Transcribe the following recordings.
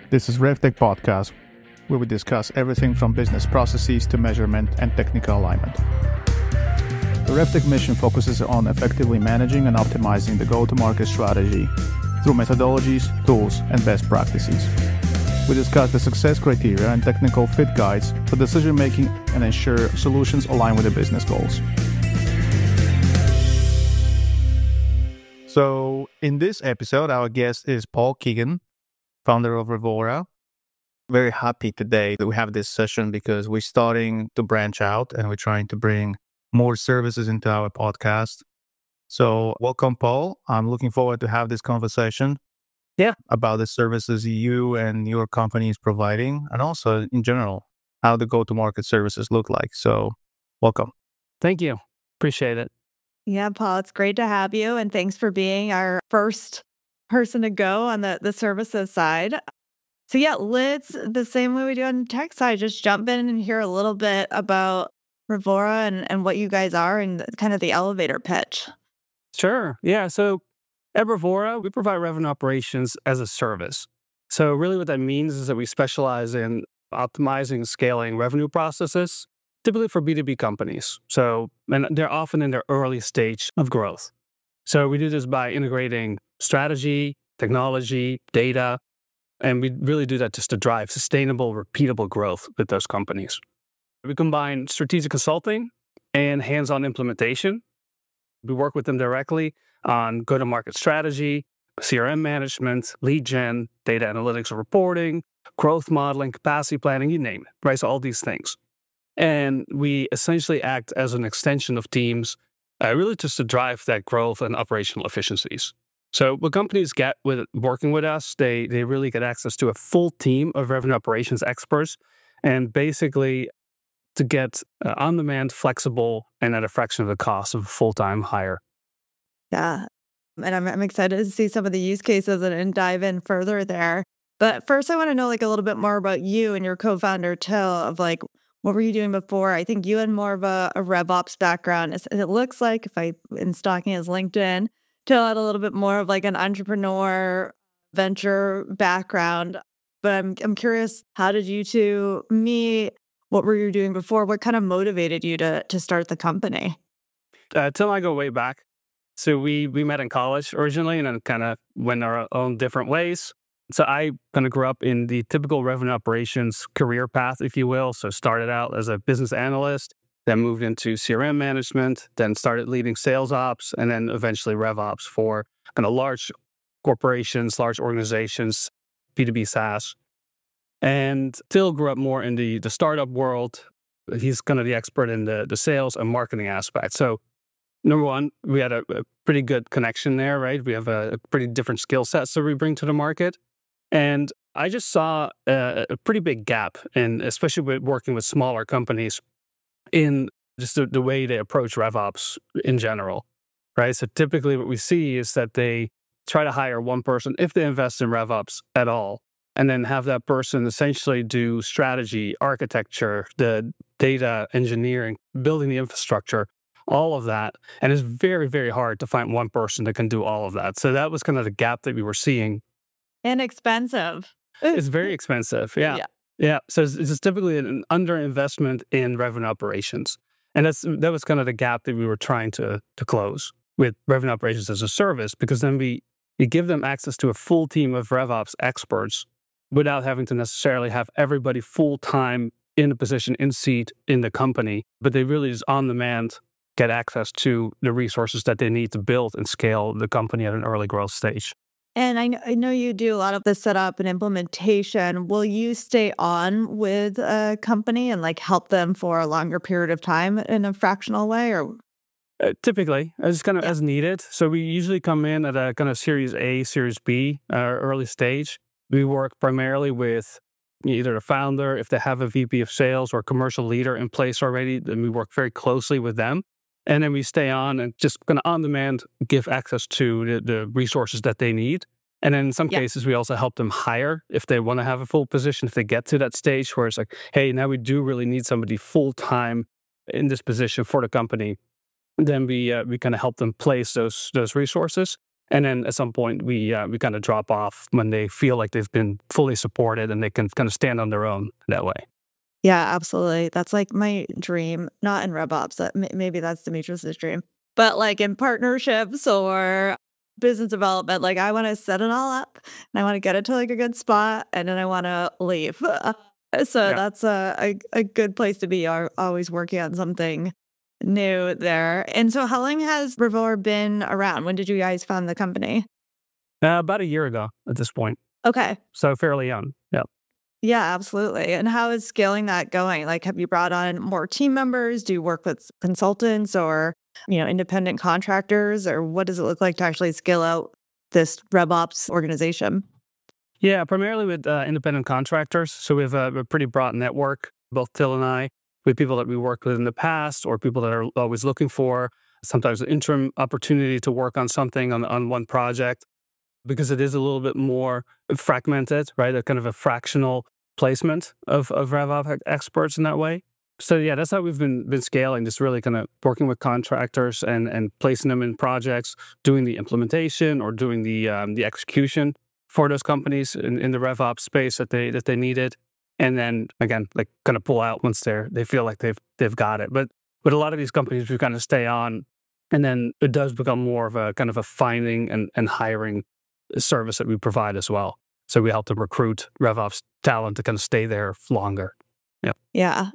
This is RevTech Podcast, where we discuss everything from business processes to measurement and technical alignment. The RevTech mission focuses on effectively managing and optimizing the go-to-market strategy through methodologies, tools, and best practices. We discuss the success criteria and technical fit guides for decision-making and ensure solutions align with the business goals. So in this episode, our guest is Paul Keegan, founder of Revora. Very happy today that we have this session because we're starting to branch out and we're trying to bring more services into our podcast. So welcome, Paul. I'm looking forward to have this conversation about the services you and your company is providing, and also in general, how the go-to-market services look like. So welcome. Thank you. Appreciate it. Yeah, Paul, it's great to have you. And thanks for being our first person to go on the services side. So yeah, let's, the same way we do on the tech side, just jump in and hear a little bit about Revora and what you guys are and kind of the elevator pitch. Sure. Yeah. So at Revora, we provide revenue operations as a service. So really what that means is that we specialize in optimizing and scaling revenue processes, typically for B2B companies. So, and they're often in their early stage of growth. So we do this by integrating strategy, technology, data, and we really do that just to drive sustainable, repeatable growth with those companies. We combine strategic consulting and hands-on implementation. We work with them directly on go-to-market strategy, CRM management, lead gen, data analytics and reporting, growth modeling, capacity planning, you name it, right? So all these things. And we essentially act as an extension of teams, really just to drive that growth and operational efficiencies. So what companies get with working with us, they really get access to a full team of revenue operations experts, and basically to get on-demand, flexible, and at a fraction of the cost of a full-time hire. Yeah. And I'm excited to see some of the use cases and dive in further there. But first, I want to know a little bit more about you and your co-founder, Till, of what were you doing before? I think you had more of a RevOps background. It looks like, if I in stalking his LinkedIn, Till had a little bit more of an entrepreneur venture background. But I'm curious, how did you two meet? What were you doing before? What kind of motivated you to start the company? Till and I go way back. So we met in college originally and then kind of went our own different ways. So I kind of grew up in the typical revenue operations career path, if you will. So started out as a business analyst, then moved into CRM management, then started leading sales ops, and then eventually RevOps for kind of large corporations, large organizations, B2B SaaS. And Till grew up more in the startup world. He's kind of the expert in the sales and marketing aspect. So number one, we had a pretty good connection there, right? We have a pretty different skill sets that we bring to the market. And I just saw a pretty big gap, in, especially with working with smaller companies, in just the way they approach RevOps in general, right? So typically what we see is that they try to hire one person, if they invest in RevOps at all, and then have that person essentially do strategy, architecture, the data engineering, building the infrastructure, all of that. And it's very, very hard to find one person that can do all of that. So that was kind of the gap that we were seeing. And expensive. It's very expensive. Yeah. So it's just typically an underinvestment in revenue operations. And that was kind of the gap that we were trying to close with revenue operations as a service, because then we give them access to a full team of RevOps experts without having to necessarily have everybody full-time in a position, in seat in the company, but they really just on demand get access to the resources that they need to build and scale the company at an early growth stage. And I know you do a lot of the setup and implementation. Will you stay on with a company and help them for a longer period of time in a fractional way, or? Typically, as kind of as needed. So we usually come in at a kind of Series A, Series B, early stage. We work primarily with either the founder, if they have a VP of sales or commercial leader in place already, then we work very closely with them. And then we stay on and just kind of on demand give access to the resources that they need. And then in some cases, we also help them hire if they want to have a full position, if they get to that stage where it's hey, now we do really need somebody full-time in this position for the company. Then we kind of help them place those resources. And then at some point, we kind of drop off when they feel like they've been fully supported and they can kind of stand on their own that way. Yeah, absolutely. That's like my dream, not in RevOps. Maybe that's Demetrius's dream, but like in partnerships or business development, like I want to set it all up and I want to get it to like a good spot and then I want to leave. So Yeah. that's a good place to be. Always working on something new there. And so how long has Revora been around? When did you guys found the company? About a year ago at this point. Okay. So fairly young. Yeah. Yeah, absolutely. And how is scaling that going? Like, have you brought on more team members? Do you work with consultants or, independent contractors? Or what does it look like to actually scale out this RevOps organization? Yeah, primarily with independent contractors. So we have a pretty broad network, both Till and I, with people that we worked with in the past or people that are always looking for sometimes an interim opportunity to work on something on one project, because it is a little bit more fragmented, right? A kind of a fractional placement of RevOps experts in that way. So yeah, that's how we've been scaling, just really kind of working with contractors and placing them in projects, doing the implementation or doing the execution for those companies in the RevOps space that they needed. And then again, like kind of pull out once they feel like they've got it. But with a lot of these companies, we kind of stay on, and then it does become more of a kind of a finding and hiring service that we provide as well. So we help them recruit RevOps talent to kind of stay there longer. Yeah.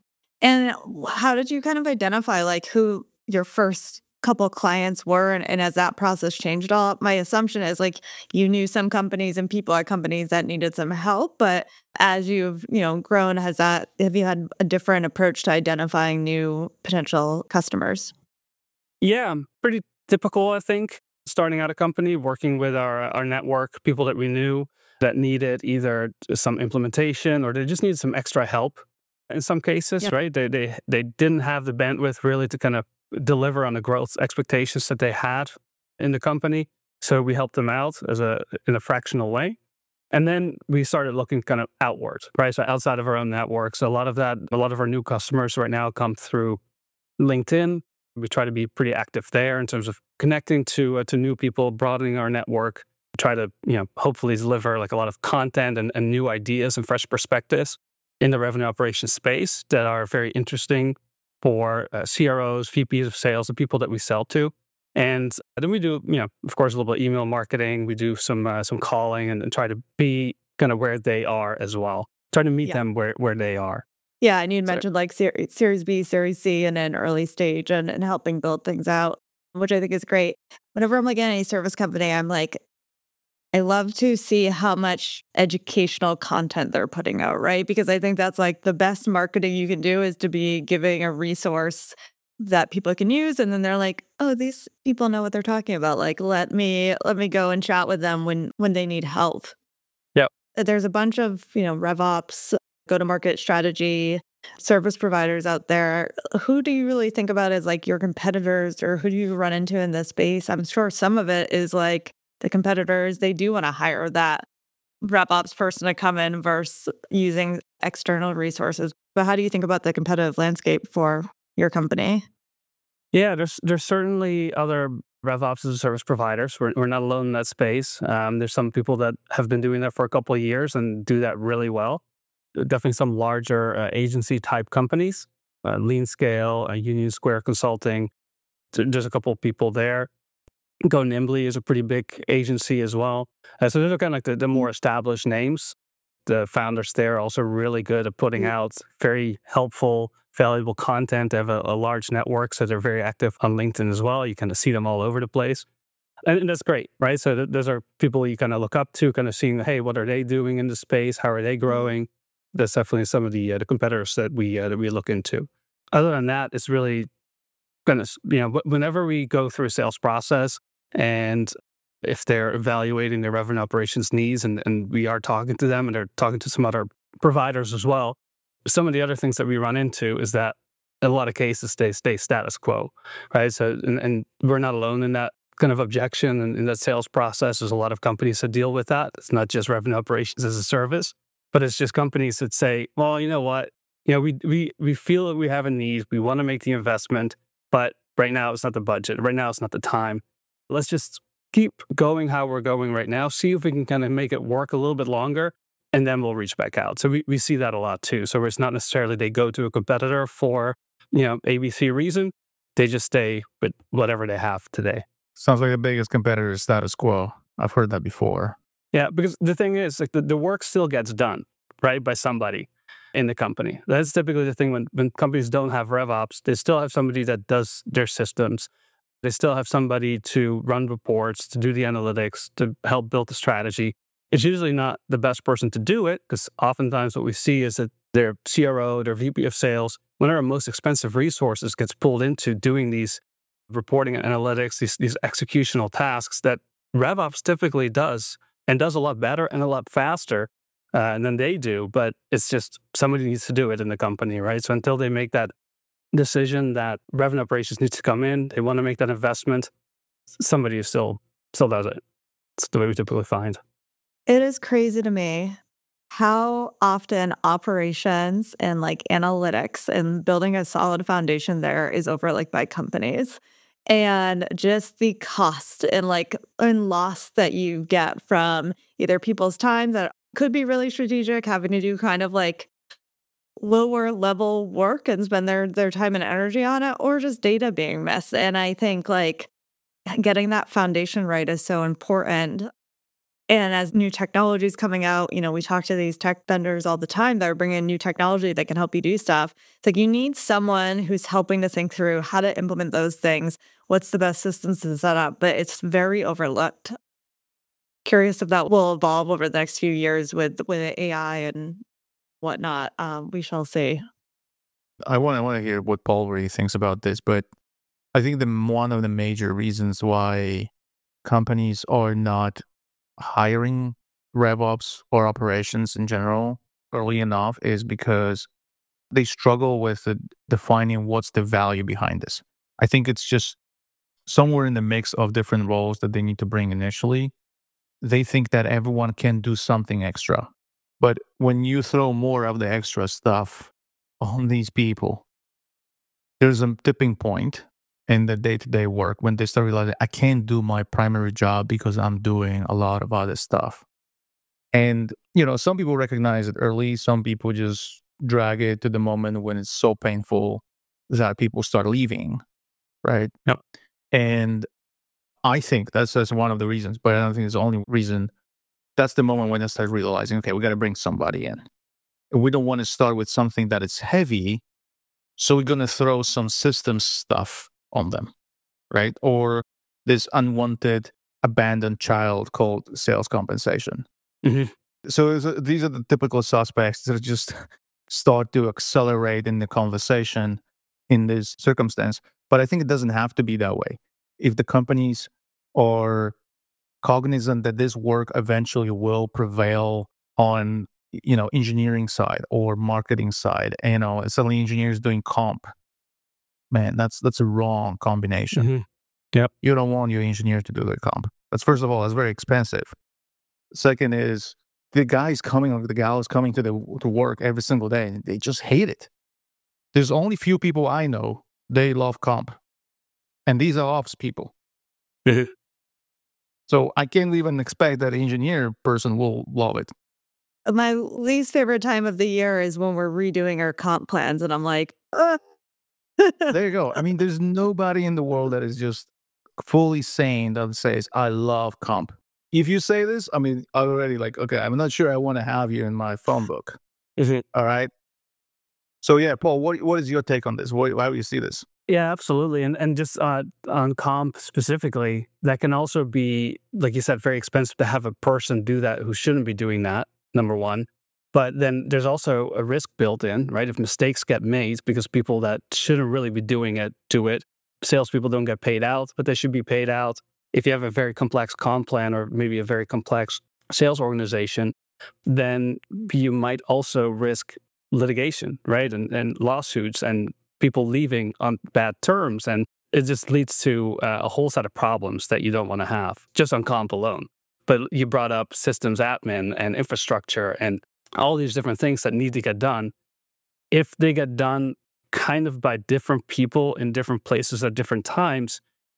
And how did you kind of identify like who your first couple clients were and has that process changed at all? My assumption is like you knew some companies and people at companies that needed some help, but as you've, grown, have you had a different approach to identifying new potential customers? Yeah, pretty typical, I think. Starting out a company, working with our network, people that we knew that needed either some implementation or they just needed some extra help in some cases, Yep. right? They didn't have the bandwidth really to kind of deliver on the growth expectations that they had in the company. So we helped them out in a fractional way. And then we started looking kind of outward, right? So outside of our own network. So a lot of our new customers right now come through LinkedIn. We try to be pretty active there in terms of connecting to new people, broadening our network, try to, hopefully deliver like a lot of content and new ideas and fresh perspectives in the revenue operations space that are very interesting for CROs, VPs of sales, the people that we sell to. And then we do, of course, a little bit of email marketing. We do some calling and try to be kind of where they are as well. Try to meet Yeah. them where they are. Yeah, and you'd So- mentioned like Series B, Series C, and then early stage and helping build things out, which I think is great. Whenever I'm like in any service company, I'm like, I love to see how much educational content they're putting out, right? Because I think that's like the best marketing you can do is to be giving a resource that people can use. And then they're like, oh, these people know what they're talking about. Like, let me go and chat with them when they need help. Yep. There's a bunch of, RevOps, go-to-market strategy, service providers out there. Who do you really think about as like your competitors or who do you run into in this space? I'm sure some of it is like the competitors, they do want to hire that RevOps person to come in versus using external resources. But how do you think about the competitive landscape for your company? Yeah, there's certainly other RevOps as a service providers. We're not alone in that space. There's some people that have been doing that for a couple of years and do that really well. Definitely some larger agency type companies, Lean Scale, Union Square Consulting. There's a couple of people there. Go Nimbly is a pretty big agency as well. So those are kind of like the more established names. The founders there are also really good at putting out very helpful, valuable content. They have a large network, so they're very active on LinkedIn as well. You kind of see them all over the place. And that's great, right? So those are people you kind of look up to, kind of seeing, hey, what are they doing in the space? How are they growing? That's definitely some of the competitors that we look into. Other than that, it's really kind of, whenever we go through a sales process and if they're evaluating their revenue operations needs and we are talking to them and they're talking to some other providers as well, some of the other things that we run into is that in a lot of cases they stay status quo, right? So, and we're not alone in that kind of objection and in that sales process. There's a lot of companies that deal with that. It's not just revenue operations as a service, but it's just companies that say, well, you know what? We feel that we have a need. We want to make the investment, but right now it's not the budget. Right now it's not the time. Let's just keep going how we're going right now, see if we can kind of make it work a little bit longer, and then we'll reach back out. So we see that a lot too. So it's not necessarily they go to a competitor for, ABC reason. They just stay with whatever they have today. Sounds like the biggest competitor is status quo. I've heard that before. Yeah, because the thing is, like the work still gets done, right, by somebody in the company. That's typically the thing when companies don't have RevOps, they still have somebody that does their systems. They still have somebody to run reports, to do the analytics, to help build the strategy. It's usually not the best person to do it because oftentimes what we see is that their CRO, their VP of sales, one of our most expensive resources gets pulled into doing these reporting and analytics, these executional tasks that RevOps typically does and does a lot better and a lot faster than they do. But it's just somebody needs to do it in the company, right? So until they make that decision that revenue operations needs to come in, they want to make that investment, somebody still does it. It's the way we typically find. It is crazy to me how often operations and like analytics and building a solid foundation there is overlooked by companies. And just the cost and loss that you get from either people's time that could be really strategic, having to do kind of like lower level work and spend their time and energy on it, or just data being missed. And I think like getting that foundation right is so important. And as new technology is coming out, we talk to these tech vendors all the time that are bringing new technology that can help you do stuff. It's like you need someone who's helping to think through how to implement those things, what's the best systems to set up, but it's very overlooked. Curious if that will evolve over the next few years with AI and whatnot. We shall see. I want to hear what Paul really thinks about this, but I think one of the major reasons why companies are not hiring RevOps or operations in general early enough is because they struggle with defining what's the value behind this. I think it's just somewhere in the mix of different roles that they need to bring initially. They think that everyone can do something extra. But when you throw more of the extra stuff on these people, there's a tipping point in the day-to-day work when they start realizing I can't do my primary job because I'm doing a lot of other stuff. And, some people recognize it early. Some people just drag it to the moment when it's so painful that people start leaving, right? Yep. And I think that's one of the reasons, but I don't think it's the only reason. That's the moment when they start realizing, okay, we got to bring somebody in. And we don't want to start with something that is heavy, so we're going to throw some systems stuff on them, right? Or this unwanted abandoned child called sales compensation. Mm-hmm. So these are the typical suspects that just start to accelerate in the conversation in this circumstance. But I think it doesn't have to be that way. If the companies are cognizant that this work eventually will prevail on, engineering side or marketing side, suddenly engineers doing comp, man, that's a wrong combination. Mm-hmm. Yep. You don't want your engineer to do the comp. That's first of all, that's very expensive. Second is the gals coming to work every single day, and they just hate it. There's only few people I know, they love comp. And these are ops people. Mm-hmm. So I can't even expect that engineer person will love it. My least favorite time of the year is when we're redoing our comp plans, and I'm like, There you go. I mean, there's nobody in the world that is just fully sane that says, I love comp. If you say this, I mean, already like, okay, I'm not sure I want to have you in my phone book. Is it? All right. So yeah, Paul, what is your take on this? Why do you see this? Yeah, absolutely. And just on comp specifically, that can also be, like you said, very expensive to have a person do that who shouldn't be doing that, number one. But then there's also a risk built in, right? If mistakes get made because people that shouldn't really be doing it do it, salespeople don't get paid out, but they should be paid out. If you have a very complex comp plan or maybe a very complex sales organization, then you might also risk litigation, right? And lawsuits and people leaving on bad terms. And it just leads to a whole set of problems that you don't want to have just on comp alone. But you brought up systems admin and infrastructure and all these different things that need to get done. If they get done kind of by different people in different places at different times,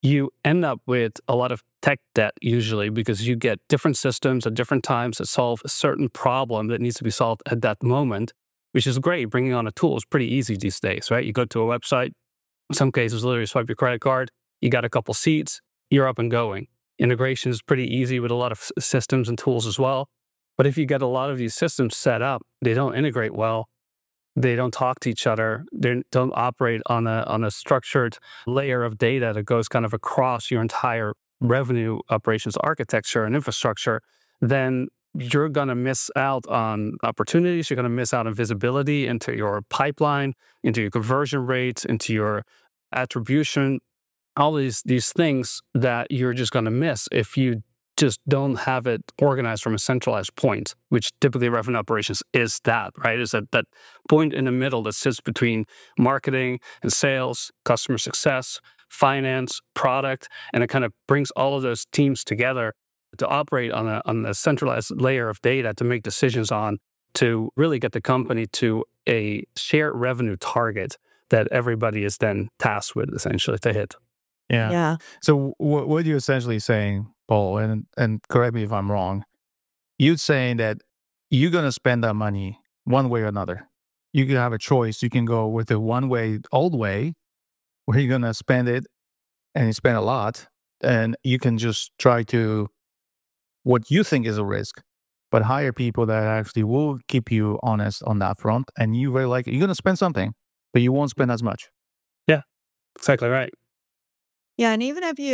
you end up with a lot of tech debt usually because you get different systems at different times that solve a certain problem that needs to be solved at that moment, which is great. Bringing on a tool is pretty easy these days, right? You go to a website, in some cases, literally swipe your credit card, you got a couple seats, you're up and going. Integration is pretty easy with a lot of systems and tools as well. But if you get a lot of these systems set up, they don't integrate well. They don't talk to each other. They don't operate on a structured layer of data that goes kind of across your entire revenue operations architecture and infrastructure. Then you're going to miss out on opportunities. You're going to miss out on visibility into your pipeline, into your conversion rates, into your attribution, all these things that you're just going to miss if you just don't have it organized from a centralized point, which typically revenue operations is that, right? Is that point in the middle that sits between marketing and sales, customer success, finance, product, and it kind of brings all of those teams together to operate on a centralized layer of data to make decisions on, to really get the company to a shared revenue target that everybody is then tasked with essentially to hit. Yeah. Yeah. So what you're essentially saying, Paul, and correct me if I'm wrong, you're saying that you're going to spend that money one way or another. You can have a choice. You can go with the one way, old way, where you're going to spend it and you spend a lot, and you can just try to, what you think is a risk, but hire people that actually will keep you honest on that front. And you very likely, you're going to spend something, but you won't spend as much. Yeah, exactly right. Yeah. And even if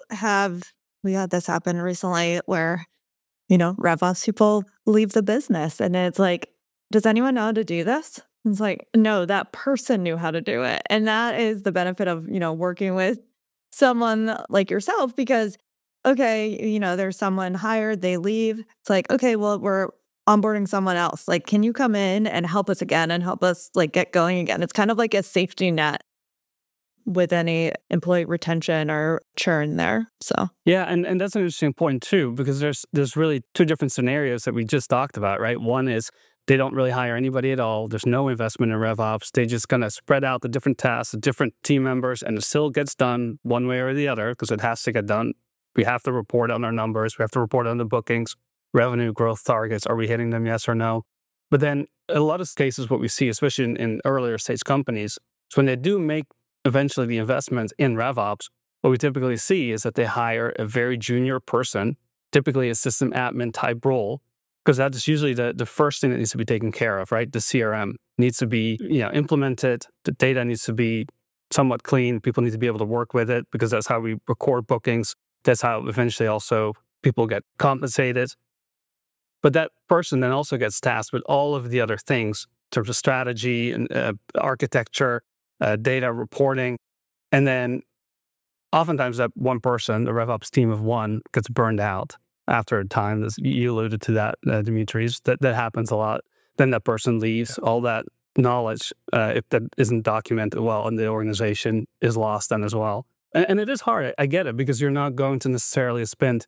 we had this happen recently where, RevOps people leave the business and it's like, does anyone know how to do this? It's like, no, that person knew how to do it. And that is the benefit of, working with someone like yourself because, okay, there's someone hired, they leave. It's like, okay, well, we're onboarding someone else. Like, can you come in and help us again and help us get going again? It's kind of like a safety net with any employee retention or churn there. So yeah, and that's an interesting point too, because there's really two different scenarios that we just talked about, right? One is they don't really hire anybody at all. There's no investment in RevOps. They just kind of spread out the different tasks, the different team members, and it still gets done one way or the other because it has to get done. We have to report on our numbers. We have to report on the bookings, revenue growth targets. Are we hitting them, yes or no? But then a lot of cases, what we see, especially in earlier stage companies, is when they do make eventually the investments in RevOps, what we typically see is that they hire a very junior person, typically a system admin type role, because that is usually the first thing that needs to be taken care of, right? The CRM needs to be implemented. The data needs to be somewhat clean. People need to be able to work with it because that's how we record bookings. That's how eventually also people get compensated. But that person then also gets tasked with all of the other things in terms of strategy and architecture, data reporting. And then oftentimes that one person, the RevOps team of one, gets burned out after a time. You alluded to that, Dimitris. That happens a lot. Then that person leaves. All that knowledge, if that isn't documented well in the organization, is lost then as well. And it is hard. I get it, because you're not going to necessarily spend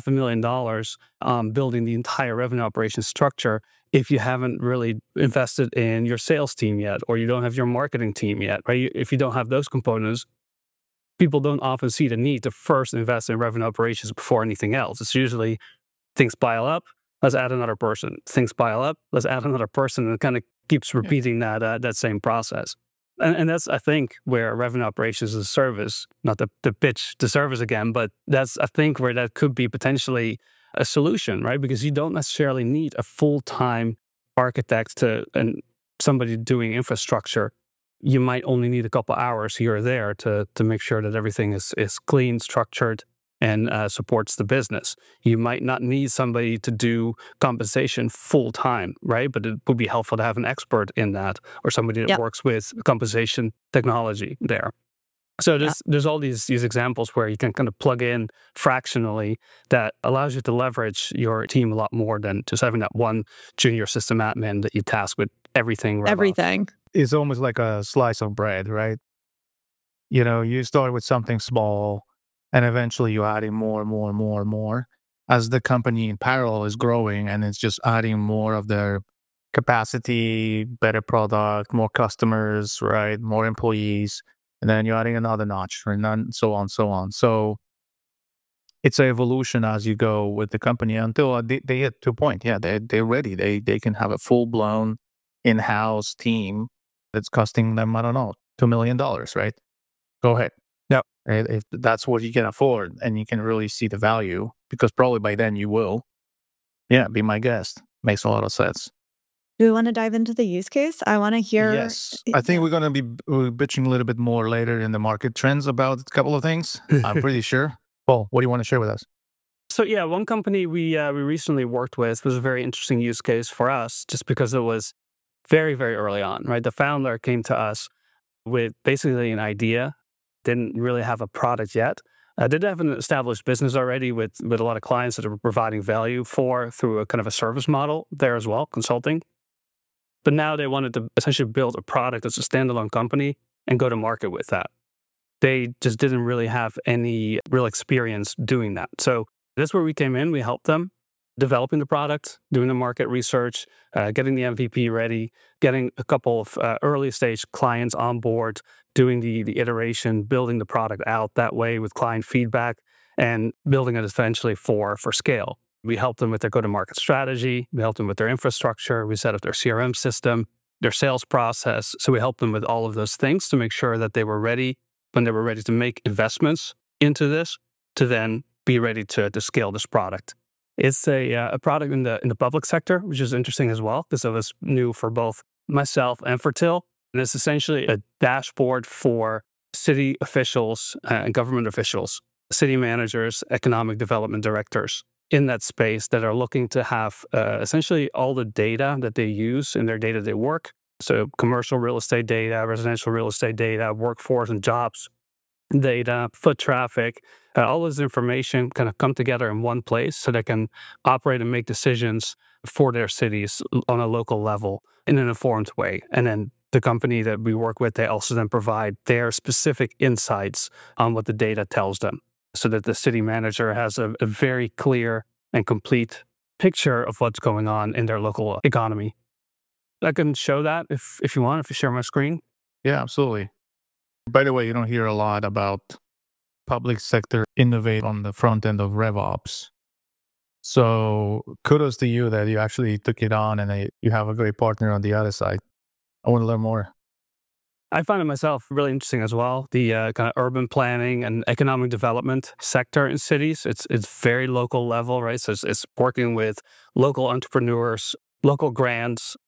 $500,000 building the entire revenue operations structure if you haven't really invested in your sales team yet, or you don't have your marketing team yet, right? If you don't have those components, people don't often see the need to first invest in revenue operations before anything else. It's usually things pile up, let's add another person. Things pile up, let's add another person, and it kind of keeps repeating that same process. And that's, I think, where revenue operations as a service, not to pitch the service again, but that's, I think, where that could be potentially a solution, right? Because you don't necessarily need a full-time architect and somebody doing infrastructure. You might only need a couple hours here or there to make sure that everything is clean, structured, and supports the business. You might not need somebody to do compensation full time, right? But it would be helpful to have an expert in that, or somebody that works with compensation technology there. So there's all these examples where you can kind of plug in fractionally that allows you to leverage your team a lot more than just having that one junior system admin that you task with everything. everything. It's almost like a slice of bread, right? You start with something small, and eventually you're adding more and more and more and more as the company in parallel is growing, and it's just adding more of their capacity, better product, more customers, right? More employees. and then you're adding another notch, and then so on, so on. So it's an evolution as you go with the company until they get to a point. Yeah, they're ready. They can have a full blown in-house team that's costing them, I don't know, $2 million, right? Go ahead. Yep. If that's what you can afford and you can really see the value, because probably by then you will. Yeah, be my guest. Makes a lot of sense. Do we want to dive into the use case? I want to hear. Yes. I think we're going to be bitching a little bit more later in the market trends about a couple of things. I'm pretty sure. Paul, what do you want to share with us? So yeah, one company we recently worked with was a very interesting use case for us, just because it was very, very early on, right? The founder came to us with basically an idea, didn't really have a product yet. Did have an established business already with a lot of clients that are providing value through a kind of a service model there as well, consulting. But now they wanted to essentially build a product that's a standalone company and go to market with that. They just didn't really have any real experience doing that. So that's where we came in. We helped them developing the product, doing the market research, getting the MVP ready, getting a couple of early stage clients on board, doing the iteration, building the product out that way with client feedback, and building it eventually for scale. We helped them with their go-to-market strategy. We helped them with their infrastructure. We set up their CRM system, their sales process. So we helped them with all of those things to make sure that they were ready when they were ready to make investments into this, to then be ready to scale this product. It's a product in the public sector, which is interesting as well, because it was new for both myself and for Till. And it's essentially a dashboard for city officials and government officials, city managers, economic development directors in that space that are looking to have essentially all the data that they use in their day-to-day work. So commercial real estate data, residential real estate data, workforce and jobs data, foot traffic, all this information kind of come together in one place so they can operate and make decisions for their cities on a local level in an informed way. And then the company that we work with, they also then provide their specific insights on what the data tells them, so that the city manager has a very clear and complete picture of what's going on in their local economy. I can show that if you want, if you share my screen. Yeah, absolutely. By the way, you don't hear a lot about public sector innovate on the front end of RevOps. So kudos to you that you actually took it on and you have a great partner on the other side. I want to learn more. I find it myself really interesting as well. The kind of urban planning and economic development sector in cities, it's very local level, right? So it's working with local entrepreneurs, local grants.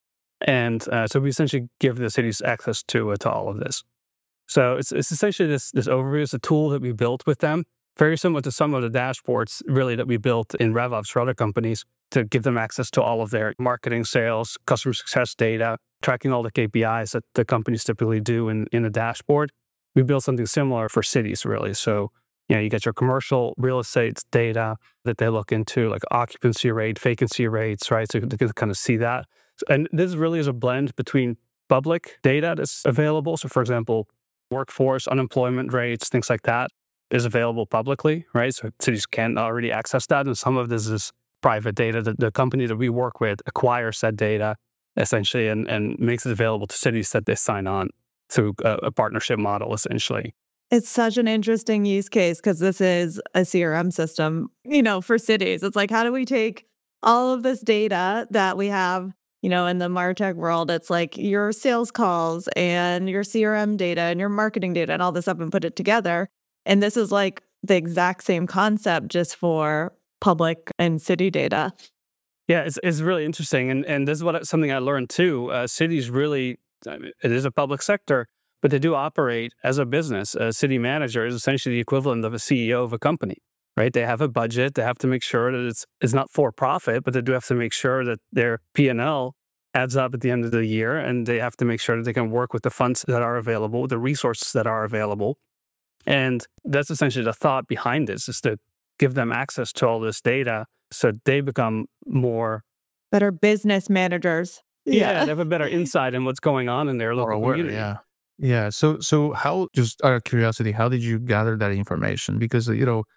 And so we essentially give the cities access to all of this. So it's essentially this overview. It's a tool that we built with them, very similar to some of the dashboards really that we built in RevOps for other companies, to give them access to all of their marketing, sales, customer success data, tracking all the KPIs that the companies typically do in a dashboard. We built something similar for cities, really. So, you get your commercial real estate data that they look into, like occupancy rate, vacancy rates, right? So they can kind of see that. And this really is a blend between public data that's available. So, for example, workforce, unemployment rates, things like that is available publicly, right? So cities can already access that. And some of this is private data that the company that we work with acquires that data essentially and makes it available to cities that they sign on through a partnership model, essentially. It's such an interesting use case because this is a CRM system, for cities. It's like, how do we take all of this data that we have, in the MarTech world? It's like your sales calls and your CRM data and your marketing data and all this stuff and put it together. And this is like the exact same concept just for public and city data. Yeah, it's really interesting. And this is something I learned too. Cities really, it is a public sector, but they do operate as a business. A city manager is essentially the equivalent of a CEO of a company, right? They have a budget. They have to make sure that it's not for profit, but they do have to make sure that their P&L adds up at the end of the year. And they have to make sure that they can work with the funds that are available, the resources that are available. And that's essentially the thought behind this, is to give them access to all this data so they become better business managers. Yeah, they have a better insight in what's going on in their local community. Yeah. So how, just out of curiosity, how did you gather that information? Because,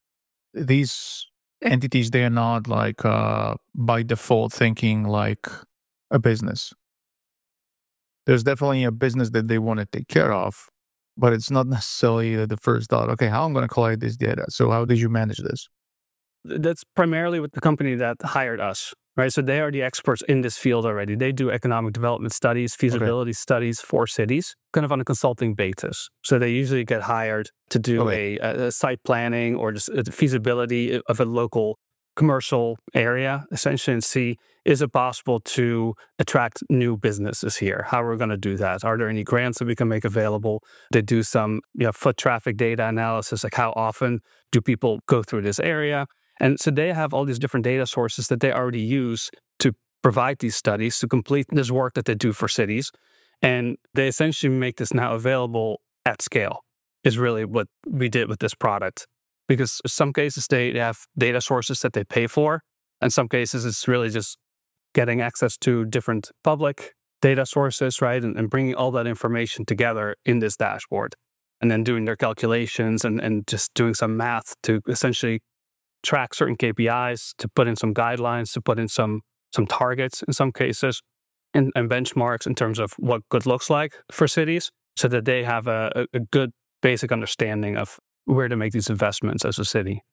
these entities, they are not like by default thinking like a business. There's definitely a business that they want to take care of, but it's not necessarily the first thought. Okay, how I'm going to collect this data? So how did you manage this? That's primarily with the company that hired us, right? So they are the experts in this field already. They do economic development studies, feasibility studies for cities, kind of on a consulting basis. So they usually get hired to do a site planning or just a feasibility of a local commercial area, essentially, and see, is it possible to attract new businesses here? How are we going to do that? Are there any grants that we can make available? They do some foot traffic data analysis, like how often do people go through this area? And so they have all these different data sources that they already use to provide these studies, to complete this work that they do for cities. And they essentially make this now available at scale, is really what we did with this product. Because in some cases, they have data sources that they pay for. In some cases, it's really just getting access to different public data sources, right? And bringing all that information together in this dashboard. And then doing their calculations and just doing some math to essentially track certain KPIs, to put in some guidelines, to put in some targets in some cases, and benchmarks in terms of what good looks like for cities, so that they have a good basic understanding of where to make these investments as a city.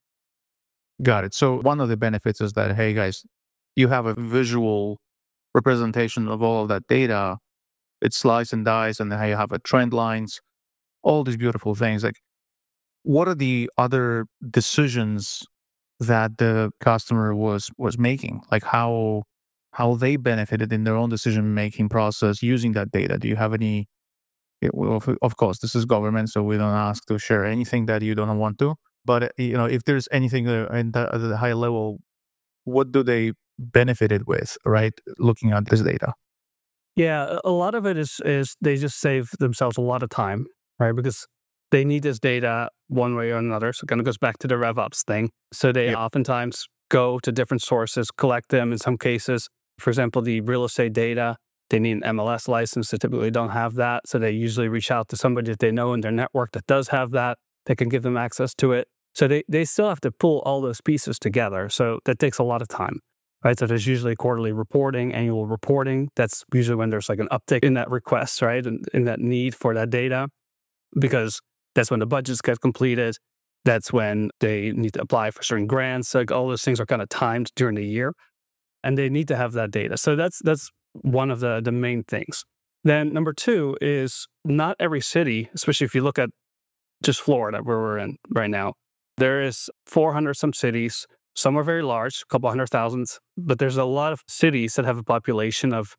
Got it. So one of the benefits is that, hey guys, you have a visual representation of all of that data. It's slice and dice, and then you have a trend lines, all these beautiful things. Like, what are the other decisions that the customer was making? Like how they benefited in their own decision-making process using that data? Do you have any, well, of course, this is government, so we don't ask to share anything that you don't want to, but if there's anything at the high level, what do they benefited with, right, looking at this data? Yeah, a lot of it is they just save themselves a lot of time, right? Because they need this data one way or another. So it kind of goes back to the RevOps thing. So they oftentimes go to different sources, collect them in some cases. For example, the real estate data, they need an MLS license. They typically don't have that. So they usually reach out to somebody that they know in their network that does have that. They can give them access to it. So they still have to pull all those pieces together. So that takes a lot of time, right? So there's usually quarterly reporting, annual reporting. That's usually when there's like an uptick in that request, right? And in that need for that data, because that's when the budgets get completed. That's when they need to apply for certain grants. Like all those things are kind of timed during the year, and they need to have that data. So that's one of the main things. Then number two is not every city, especially if you look at just Florida, where we're in right now, there is 400 some cities. Some are very large, a couple 100,000, but there's a lot of cities that have a population of,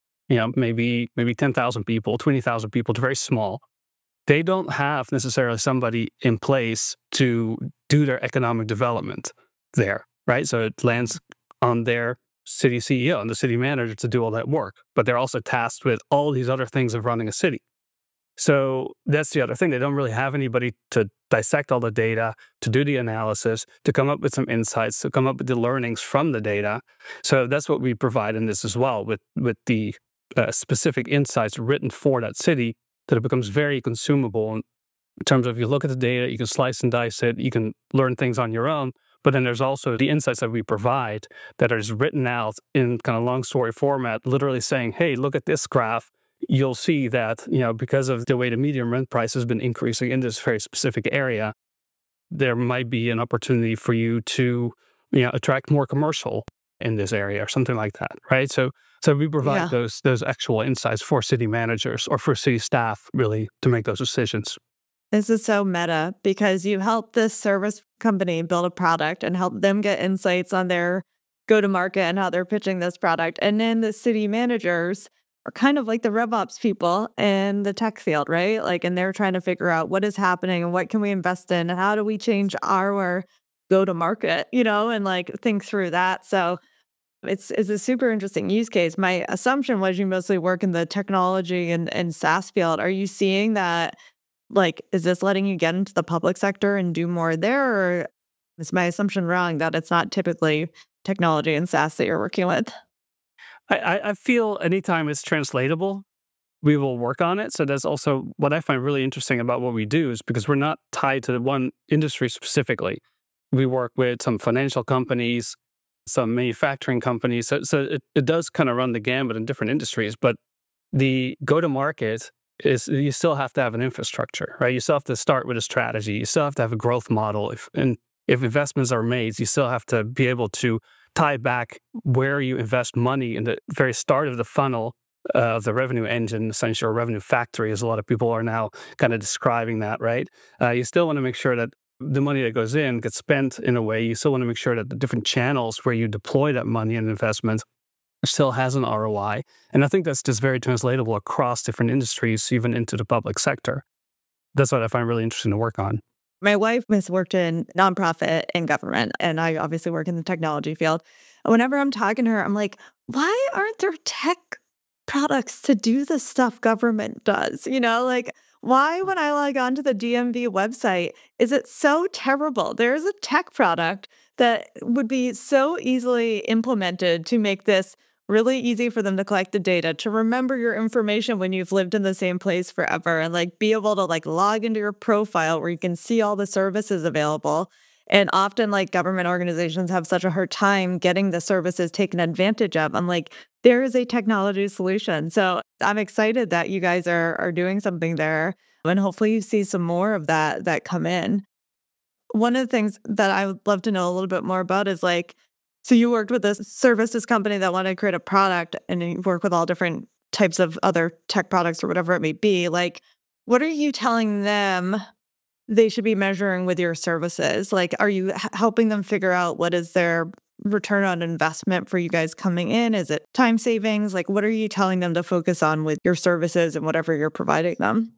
maybe 10,000 people, 20,000 people. It's very small. They don't have necessarily somebody in place to do their economic development there, right? So it lands on their city CEO and the city manager to do all that work, but they're also tasked with all these other things of running a city. So that's the other thing. They don't really have anybody to dissect all the data, to do the analysis, to come up with some insights, to come up with the learnings from the data. So that's what we provide in this as well, with the specific insights written for that city, that it becomes very consumable in terms of, you look at the data, you can slice and dice it, you can learn things on your own, but then there's also the insights that we provide that is written out in kind of long story format, literally saying, hey, look at this graph. You'll see that, because of the way the median rent price has been increasing in this very specific area, there might be an opportunity for you to, attract more commercial in this area or something like that, right? So we provide those actual insights for city managers or for city staff, really, to make those decisions. This is so meta, because you help this service company build a product and help them get insights on their go-to-market and how they're pitching this product. And then the city managers are kind of like the RevOps people in the tech field, right? Like, and they're trying to figure out what is happening and what can we invest in and how do we change our go-to-market, and like think through that. So it's a super interesting use case. My assumption was you mostly work in the technology and SaaS field. Are you seeing that? Like, is this letting you get into the public sector and do more there? Or is my assumption wrong that it's not typically technology and SaaS that you're working with? I feel anytime it's translatable, we will work on it. So that's also what I find really interesting about what we do, is because we're not tied to one industry specifically. We work with some financial companies, some manufacturing companies. So it does kind of run the gamut in different industries, but the go-to-market is you still have to have an infrastructure, right? You still have to start with a strategy. You still have to have a growth model. If investments are made, you still have to be able to tie back where you invest money in the very start of the funnel of the revenue engine, essentially, or revenue factory, as a lot of people are now kind of describing that, right? You still want to make sure that the money that goes in gets spent in a way. You still want to make sure that the different channels where you deploy that money and investment still has an ROI. And I think that's just very translatable across different industries, even into the public sector. That's what I find really interesting to work on. My wife has worked in nonprofit and government, and I obviously work in the technology field. Whenever I'm talking to her, I'm like, why aren't there tech products to do the stuff government does? Like, why, when I log on to the DMV website, is it so terrible? There's a tech product that would be so easily implemented to make this really easy for them to collect the data, to remember your information when you've lived in the same place forever, and like be able to like log into your profile where you can see all the services available. And often like government organizations have such a hard time getting the services taken advantage of. I'm like, there is a technology solution. So I'm excited that you guys are doing something there. And hopefully you see some more of that come in. One of the things that I would love to know a little bit more about is like, so you worked with a services company that wanted to create a product, and you work with all different types of other tech products or whatever it may be. Like, what are you telling them they should be measuring with your services? Like, are you helping them figure out what is their return on investment for you guys coming in? Is it time savings? Like, what are you telling them to focus on with your services and whatever you're providing them?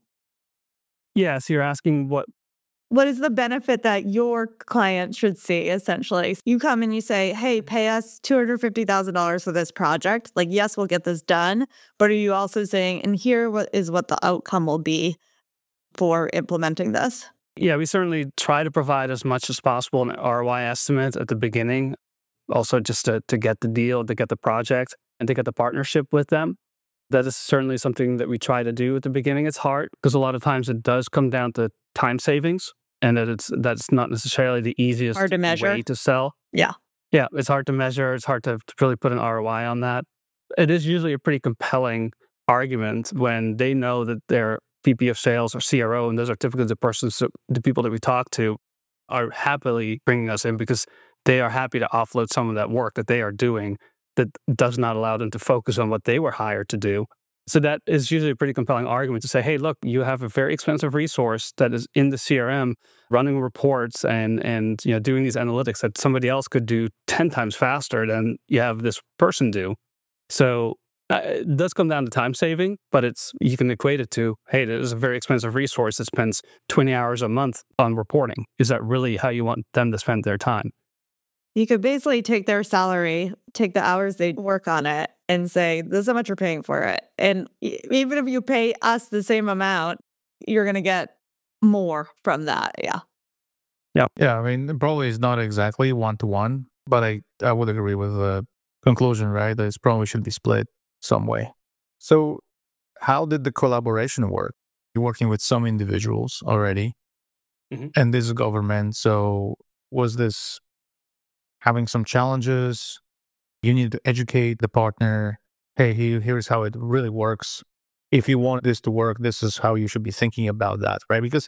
Yeah, so you're asking What is the benefit that your client should see, essentially? You come and you say, hey, pay us $250,000 for this project. Like, yes, we'll get this done. But are you also saying, and here what the outcome will be for implementing this? Yeah, we certainly try to provide as much as possible an ROI estimate at the beginning, also just to get the deal, to get the project, and to get the partnership with them. That is certainly something that we try to do at the beginning. It's hard because a lot of times it does come down to time savings, and that's not necessarily the easiest Hard to measure. way to sell. Yeah. Yeah, it's hard to measure. It's hard to really put an ROI on that. It is usually a pretty compelling argument when they know that their VP of sales or CRO, and those are typically the people that we talk to, are happily bringing us in because they are happy to offload some of that work that they are doing that does not allow them to focus on what they were hired to do. So that is usually a pretty compelling argument to say, hey, look, you have a very expensive resource that is in the CRM running reports and doing these analytics that somebody else could do 10 times faster than you have this person do. So it does come down to time saving, but you can equate it to, hey, there's a very expensive resource that spends 20 hours a month on reporting. Is that really how you want them to spend their time? You could basically take their salary, take the hours they work on it, and say, this is how much you're paying for it. And even if you pay us the same amount, you're going to get more from that. Yeah. Yeah, I mean, probably it's not exactly one-to-one, but I would agree with the conclusion, right? That it probably should be split some way. So how did the collaboration work? You're working with some individuals already, and this is government. So was this having some challenges? You need to educate the partner. Hey, here's how it really works. If you want this to work, this is how you should be thinking about that, right? Because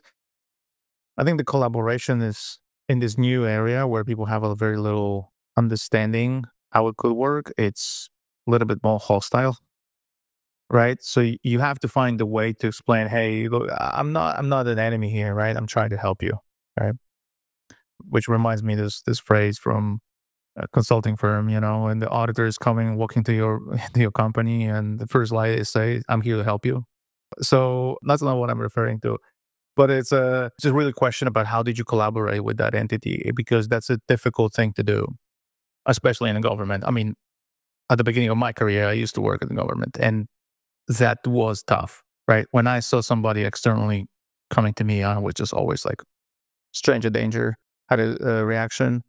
I think the collaboration is in this new area where people have a very little understanding how it could work. It's a little bit more hostile, right? So you have to find a way to explain, hey, look, I'm not an enemy here, right? I'm trying to help you, right? Which reminds me this phrase from a consulting firm, and the auditor is walking to your company, and the first line is say, I'm here to help you. So that's not what I'm referring to. But it's just really a question about how did you collaborate with that entity? Because that's a difficult thing to do, especially in the government. I mean, at the beginning of my career, I used to work in the government, and that was tough, right? When I saw somebody externally coming to me, I was just always like, stranger danger, had a reaction.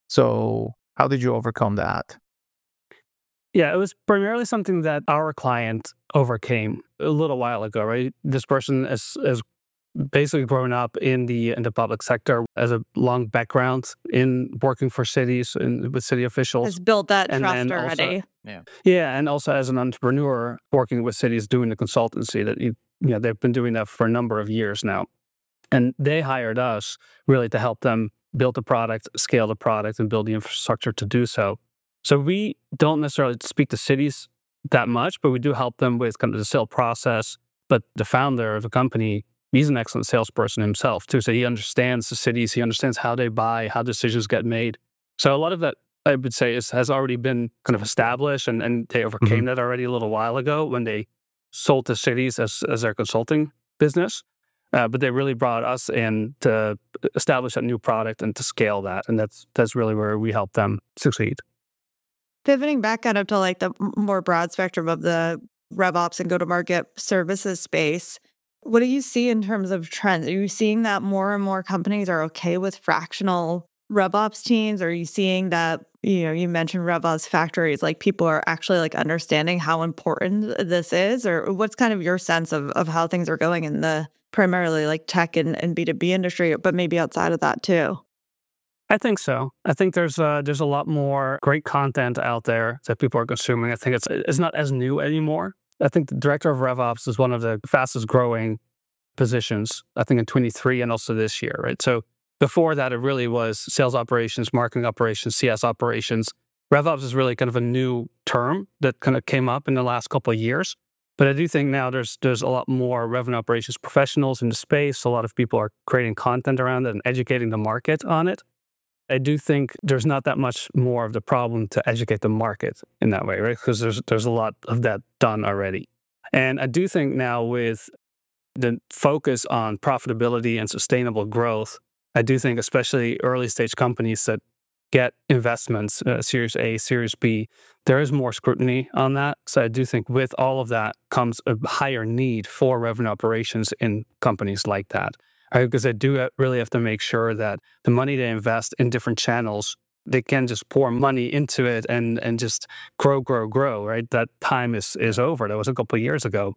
So how did you overcome that? Yeah, it was primarily something that our client overcame a little while ago, right? This person has basically grown up in the public sector, has a long background in working for cities and with city officials. Has built that And trust then also- already. Yeah, and also as an entrepreneur working with cities doing the consultancy that they've been doing that for a number of years now. And they hired us really to help them build the product, scale the product, and build the infrastructure to do so. So we don't necessarily speak to cities that much, but we do help them with kind of the sale process. But the founder of the company, he's an excellent salesperson himself too. So he understands the cities, he understands how they buy, how decisions get made. So a lot of that, I would say, has already been kind of established, and they overcame that already a little while ago when they sold to cities as their consulting business. But they really brought us in to establish a new product and to scale that. And that's really where we help them succeed. Pivoting back kind of to like the more broad spectrum of the RevOps and go-to-market services space, what do you see in terms of trends? Are you seeing that more and more companies are okay with fractional RevOps teams? Are you seeing that, you mentioned RevOps factories, like people are actually like understanding how important this is? Or what's kind of your sense of how things are going in the primarily like tech and B2B industry, but maybe outside of that too? I think so. I think there's a lot more great content out there that people are consuming. I think it's not as new anymore. I think the director of RevOps is one of the fastest growing positions, I think in 23 and also this year, right? So before that, it really was sales operations, marketing operations, CS operations. RevOps is really kind of a new term that kind of came up in the last couple of years. But I do think now there's a lot more revenue operations professionals in the space. A lot of people are creating content around it and educating the market on it. I do think there's not that much more of the problem to educate the market in that way, right? Because there's a lot of that done already. And I do think now with the focus on profitability and sustainable growth, I do think especially early stage companies that get investments, Series A, Series B, there is more scrutiny on that. So I do think with all of that comes a higher need for revenue operations in companies like that. Because they do really have to make sure that the money they invest in different channels, they can just pour money into it and just grow, right? That time is over. That was a couple of years ago.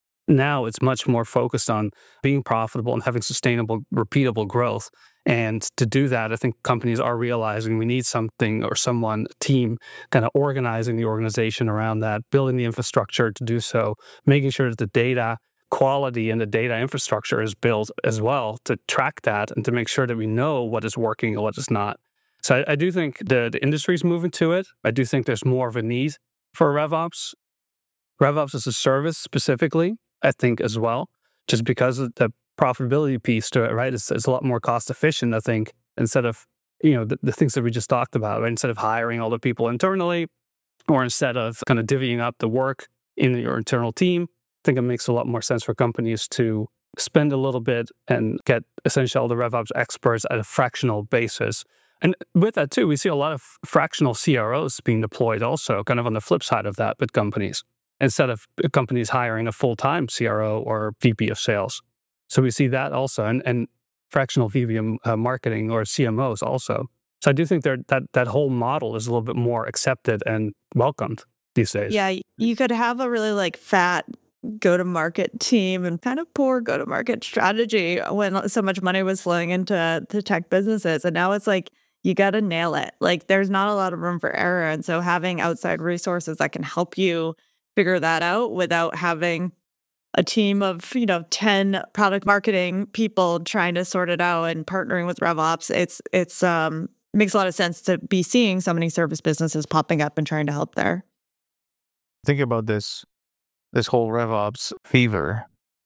Now it's much more focused on being profitable and having sustainable, repeatable growth. And to do that, I think companies are realizing we need something or someone, a team, kind of organizing the organization around that, building the infrastructure to do so, making sure that the data quality and the data infrastructure is built as well to track that and to make sure that we know what is working and what is not. So I do think the industry is moving to it. I do think there's more of a need for RevOps. RevOps as a service specifically, I think as well, just because of the profitability piece to it, right? It's a lot more cost efficient, I think, instead of, the things that we just talked about, right? Instead of hiring all the people internally or instead of kind of divvying up the work in your internal team. I think it makes a lot more sense for companies to spend a little bit and get essentially all the RevOps experts at a fractional basis. And with that too, we see a lot of fractional CROs being deployed also, kind of on the flip side of that with companies, instead of companies hiring a full-time CRO or VP of sales. So we see that also, and fractional VP of marketing or CMOs also. So I do think that whole model is a little bit more accepted and welcomed these days. Yeah, you could have a really like fat go-to-market team and kind of poor go-to-market strategy when so much money was flowing into tech businesses. And now it's like, you got to nail it. Like there's not a lot of room for error. And so having outside resources that can help you figure that out without having a team of, 10 product marketing people trying to sort it out and partnering with RevOps, it's makes a lot of sense to be seeing so many service businesses popping up and trying to help there. Think about this whole RevOps fever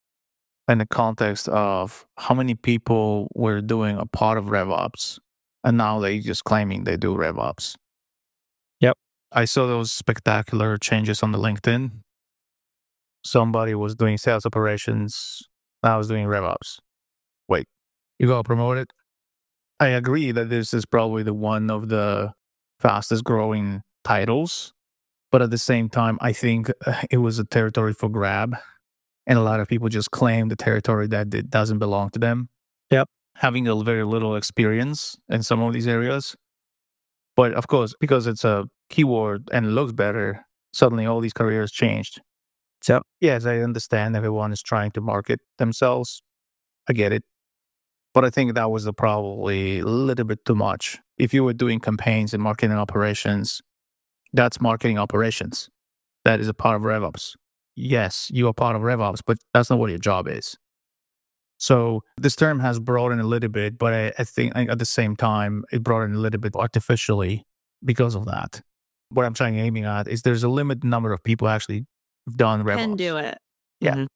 in the context of how many people were doing a part of RevOps and now they just claiming they do RevOps. Yep. I saw those spectacular changes on the LinkedIn. Somebody was doing sales operations, now is doing RevOps. Wait, you got promoted? I agree that this is probably the one of the fastest growing titles. But at the same time, I think it was a territory for grab. And a lot of people just claim the territory that it doesn't belong to them. Yep. Having a very little experience in some of these areas. But of course, because it's a keyword and it looks better, suddenly all these careers changed. So yes, I understand everyone is trying to market themselves. I get it. But I think that was probably a little bit too much. If you were doing campaigns and marketing operations, that's marketing operations. That is a part of RevOps. yes, you are part of RevOps, but that's not what your job is. So this term has broadened a little bit, but I think at the same time, it broadened a little bit artificially because of that. What I'm trying aiming at is there's a limited number of people actually who've done RevOps. Can do it. Yeah. Mhm.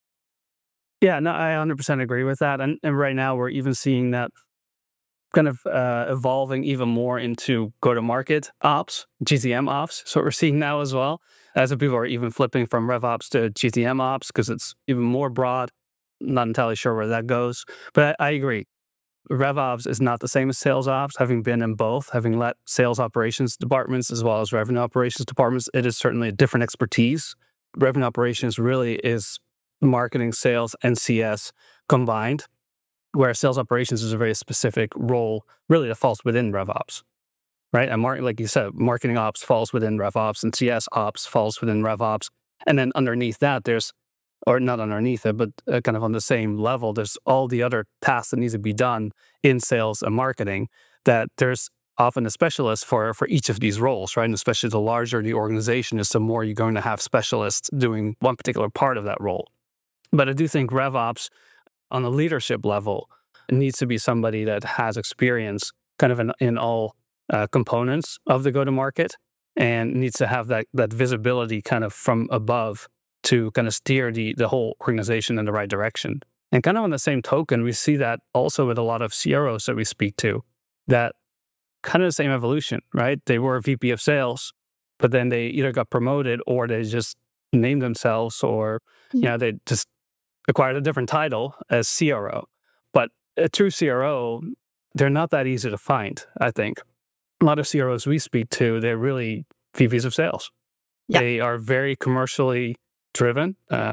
Yeah, no, I 100% agree with that. And right now we're even seeing that kind of evolving even more into go-to-market ops, GTM ops. So we're seeing now as well. As people are even flipping from RevOps to GTM ops because it's even more broad. Not entirely sure where that goes. But I agree. RevOps is not the same as sales ops. Having been in both, having led sales operations departments as well as revenue operations departments, it is certainly a different expertise. Revenue operations really is marketing, sales, and CS combined, where sales operations is a very specific role, really, that falls within RevOps, right? And like you said, marketing ops falls within RevOps, and CS ops falls within RevOps. And then underneath that, or not underneath it, but kind of on the same level, there's all the other tasks that need to be done in sales and marketing that there's often a specialist for each of these roles, right? And especially the larger the organization is, the more you're going to have specialists doing one particular part of that role. But I do think RevOps on a leadership level needs to be somebody that has experience kind of in all components of the go-to-market and needs to have that visibility kind of from above to kind of steer the whole organization in the right direction. And kind of on the same token, we see that also with a lot of CROs that we speak to, that kind of the same evolution, right? They were a VP of sales, but then they either got promoted or they just named themselves, or they just acquired a different title as CRO. But a true CRO, they're not that easy to find, I think. A lot of CROs we speak to, they're really VPs of sales. Yeah. They are very commercially driven,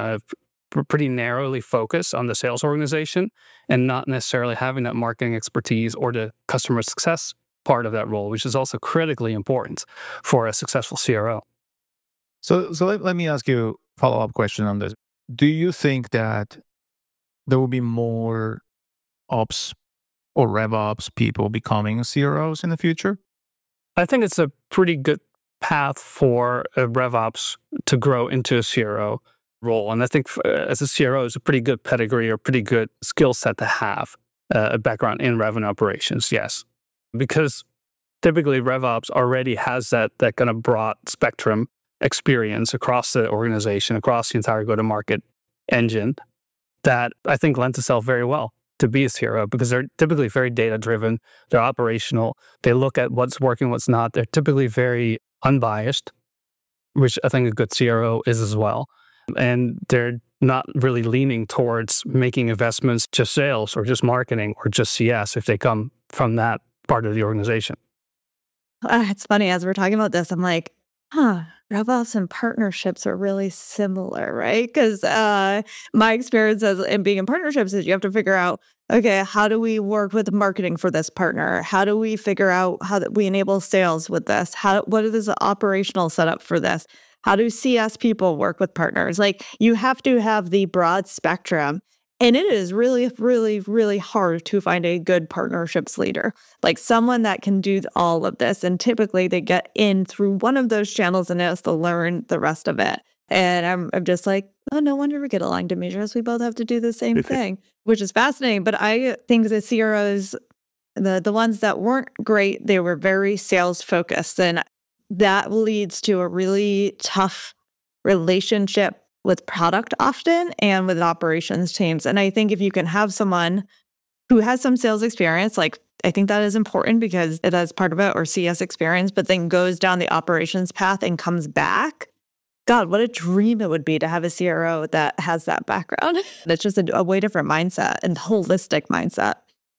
pretty narrowly focused on the sales organization, and not necessarily having that marketing expertise or the customer success part of that role, which is also critically important for a successful CRO. So let me ask you a follow-up question on this. Do you think that there will be more ops or RevOps people becoming CROs in the future? I think it's a pretty good path for a RevOps to grow into a CRO role. And I think as a CRO, it's a pretty good pedigree or pretty good skill set to have a background in revenue operations, yes. Because typically RevOps already has that kind of broad spectrum experience across the organization, across the entire go-to-market engine, that I think lends itself very well to be a CRO, because they're typically very data-driven, they're operational, they look at what's working, what's not, they're typically very unbiased, which I think a good CRO is as well. And they're not really leaning towards making investments to sales or just marketing or just CS if they come from that part of the organization. It's funny, as we're talking about this, I'm like, RevOps and partnerships are really similar, right? Because my experience in being in partnerships is you have to figure out, okay, how do we work with marketing for this partner? How do we figure out how that we enable sales with this? What is the operational setup for this? How do CS people work with partners? Like, you have to have the broad spectrum. And it is really, really, really hard to find a good partnerships leader, like someone that can do all of this. And typically they get in through one of those channels and has to learn the rest of it. And I'm just like, oh, no wonder we get along, Demetrius. We both have to do the same thing, which is fascinating. But I think the CROs, the ones that weren't great, they were very sales focused. And that leads to a really tough relationship with product often and with operations teams. And I think if you can have someone who has some sales experience, like I think that is important because it is part of it, or CS experience, but then goes down the operations path and comes back. God, what a dream it would be to have a CRO that has that background. It's just a way different mindset and holistic mindset.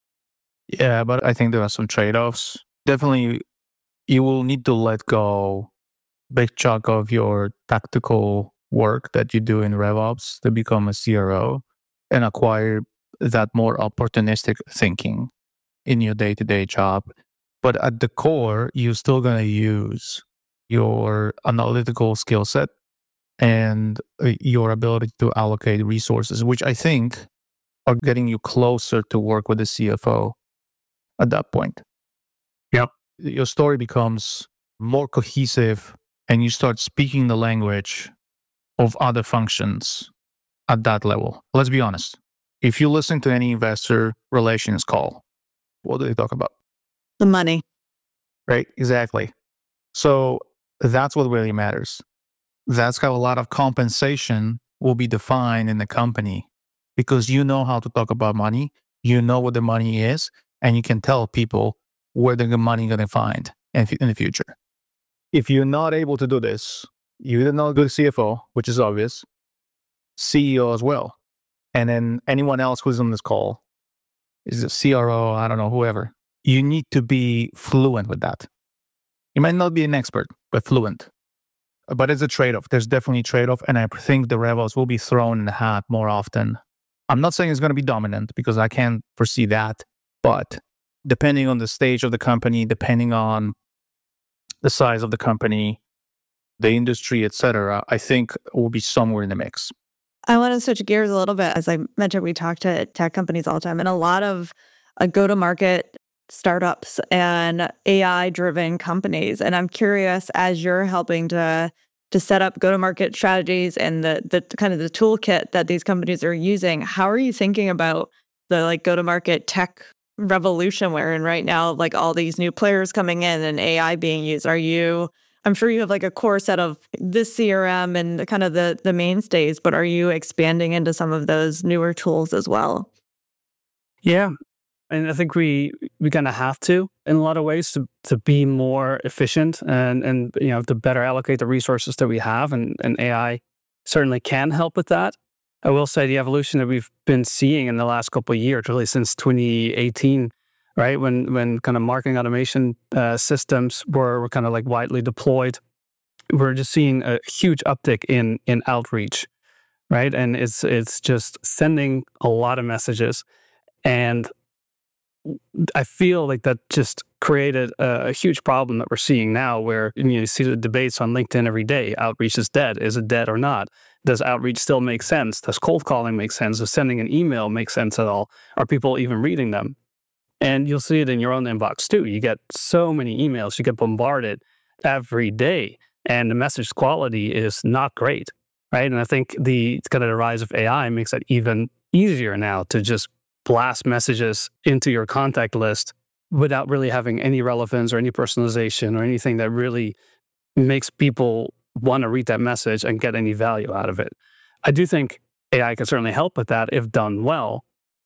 Yeah, but I think there are some trade-offs. Definitely, you will need to let go big chunk of your tactical work that you do in RevOps to become a CRO and acquire that more opportunistic thinking in your day-to-day job. But at the core, you're still going to use your analytical skill set and your ability to allocate resources, which I think are getting you closer to work with the CFO at that point. Yep. Your story becomes more cohesive and you start speaking the language of other functions at that level. Let's be honest. If you listen to any investor relations call, what do they talk about? The money. Right? Exactly. So that's what really matters. That's how a lot of compensation will be defined in the company, because you know how to talk about money, you know what the money is, and you can tell people where the money going to find in the future. If you're not able to do this, you're either not a good CFO, which is obvious, CEO as well, and then anyone else who's on this call is a CRO, I don't know, whoever. You need to be fluent with that. You might not be an expert, but fluent. But it's a trade-off. There's definitely a trade-off, and I think the RevOps will be thrown in the hat more often. I'm not saying it's going to be dominant, because I can't foresee that, but depending on the stage of the company, depending on the size of the company, the industry, etc., I think it will be somewhere in the mix. I want to switch gears a little bit. As I mentioned, we talk to tech companies all the time, and a lot of go-to-market startups and AI-driven companies. And I'm curious, as you're helping to set up go-to-market strategies and the kind of the toolkit that these companies are using, how are you thinking about the like go-to-market tech revolution we're in right now? Like all these new players coming in and AI being used. I'm sure you have like a core set of this CRM and kind of the mainstays, but are you expanding into some of those newer tools as well? Yeah. And I think we kind of have to, in a lot of ways, to be more efficient and to better allocate the resources that we have. And AI certainly can help with that. I will say the evolution that we've been seeing in the last couple of years, really since 2018, right, when kind of marketing automation systems were kind of like widely deployed, we're just seeing a huge uptick in outreach, right? And it's just sending a lot of messages. And I feel like that just created a huge problem that we're seeing now, where you see the debates on LinkedIn every day. Outreach is dead. Is it dead or not? Does outreach still make sense? Does cold calling make sense? Does sending an email make sense at all? Are people even reading them? And you'll see it in your own inbox too. You get so many emails. You get bombarded every day, and the message quality is not great, right? And I think the rise of AI makes it even easier now to just blast messages into your contact list without really having any relevance or any personalization or anything that really makes people want to read that message and get any value out of it. I do think AI can certainly help with that if done well.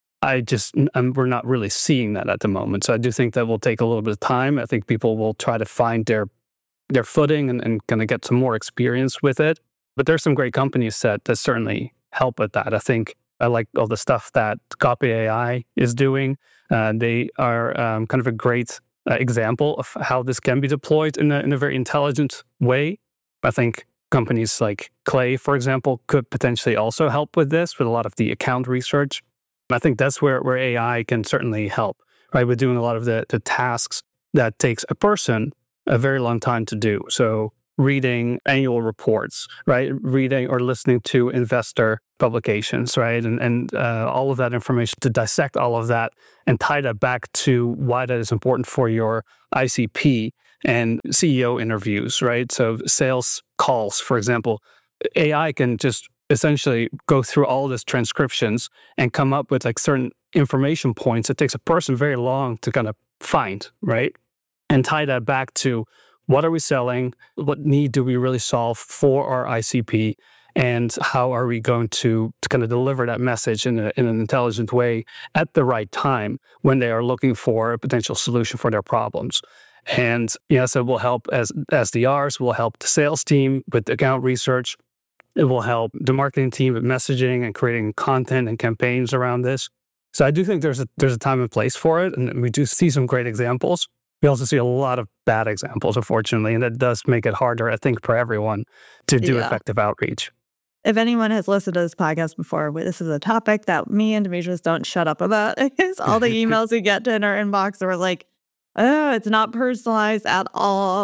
We're not really seeing that at the moment. So I do think that will take a little bit of time. I think people will try to find their footing and kind of get some more experience with it. But there's some great companies that certainly help with that. I think I like all the stuff that Copy AI is doing. They are kind of a great example of how this can be deployed in a very intelligent way. I think companies like Clay, for example, could potentially also help with this, with a lot of the account research. I think that's where AI can certainly help, right? We're doing a lot of the tasks that takes a person a very long time to do. So reading annual reports, right? Reading or listening to investor publications, right? And all of that information, to dissect all of that and tie that back to why that is important for your ICP and CEO interviews, right? So sales calls, for example, AI can just essentially go through all of these transcriptions and come up with like certain information points. It takes a person very long to kind of find, right? And tie that back to what are we selling? What need do we really solve for our ICP? And how are we going to kind of deliver that message in an intelligent way at the right time when they are looking for a potential solution for their problems? And so it will help as SDRs, will help the sales team with account research. It will help the marketing team with messaging and creating content and campaigns around this. So I do think there's a time and place for it, and we do see some great examples. We also see a lot of bad examples, unfortunately, and that does make it harder, I think, for everyone to do effective outreach. If anyone has listened to this podcast before, this is a topic that me and Demetrius don't shut up about. It's all the emails we get in our inbox are like, oh, it's not personalized at all.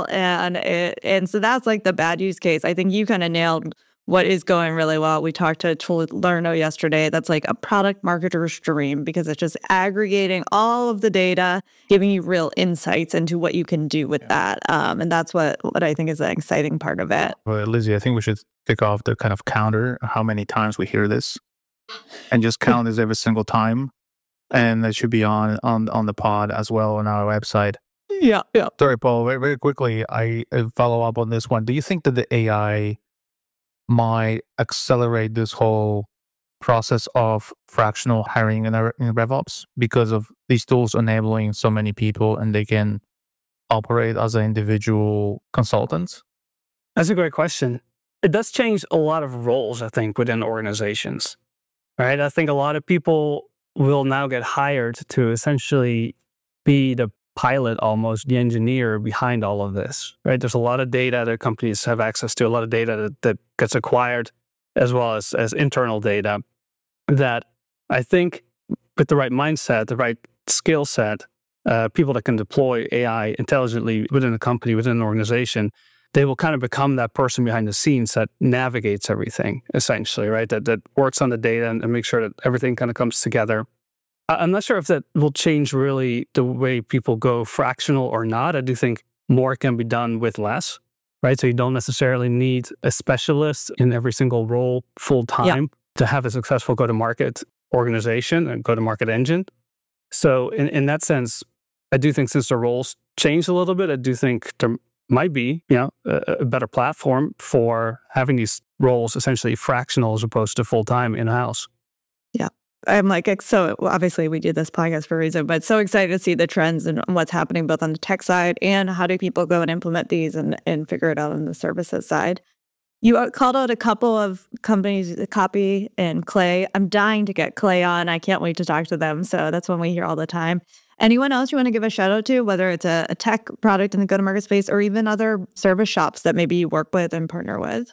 And so that's like the bad use case. I think you kind of nailed what is going really well. We talked to Lerno yesterday. That's like a product marketer's dream, because it's just aggregating all of the data, giving you real insights into what you can do with that. And that's what I think is the exciting part of it. Well, Lizzie, I think we should take off the kind of counter, how many times we hear this, and just count this every single time. And that should be on the pod as well on our website. Yeah. Sorry, Paul, very, very quickly, I follow up on this one. Do you think that the AI might accelerate this whole process of fractional hiring in RevOps because of these tools enabling so many people and they can operate as an individual consultant? That's a great question. It does change a lot of roles, I think, within organizations, right? I think a lot of people will now get hired to essentially be the pilot, almost the engineer behind all of this, right? There's a lot of data that companies have access to, a lot of data that gets acquired, as well as internal data that I think with the right mindset, the right skill set, people that can deploy AI intelligently within a company, within an organization, they will kind of become that person behind the scenes that navigates everything, essentially, right? That works on the data and makes sure that everything kind of comes together. I'm not sure if that will change really the way people go fractional or not. I do think more can be done with less, right? So you don't necessarily need a specialist in every single role full time to have a successful go-to-market organization and go-to-market engine. So in that sense, I do think since the roles changed a little bit, I do think there might be, a better platform for having these roles essentially fractional as opposed to full-time in-house. Yeah. I'm like, so obviously we do this podcast for a reason, but so excited to see the trends and what's happening both on the tech side and how do people go and implement these and figure it out on the services side. You called out a couple of companies, Copy and Clay. I'm dying to get Clay on. I can't wait to talk to them. So that's one we hear all the time. Anyone else you want to give a shout out to, whether it's a tech product in the go-to-market space or even other service shops that maybe you work with and partner with?